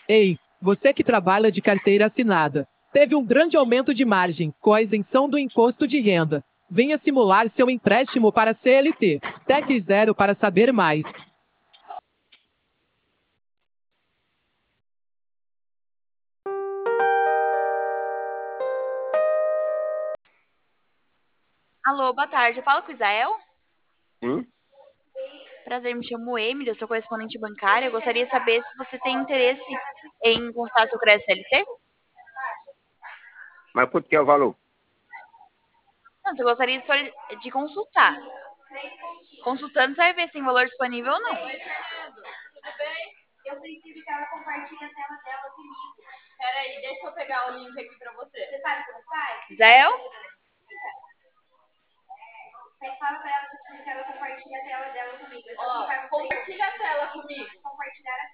Ei, você que trabalha de carteira assinada, teve um grande aumento de margem com a isenção do imposto de renda. Venha simular seu empréstimo para CLT. Tec Zero para saber mais. Alô, boa tarde. Eu falo com o Isael? Sim, Prazer, me chamo Emily, eu sou correspondente bancária. Eu gostaria de saber se você tem interesse em constar seu crédito CLT. mas quanto que é o valor? Não, você gostaria de consultar. Consultando, você vai ver se tem valor disponível ou não. Tudo bem? Eu preciso que ela compartilhe a tela dela comigo. Peraí, deixa eu pegar o link aqui pra você. Você sabe como faz? Isael? Fala pra ela que eu preciso que ela compartilhe a tela dela comigo. Ó, compartilha a tela comigo. Compartilhar a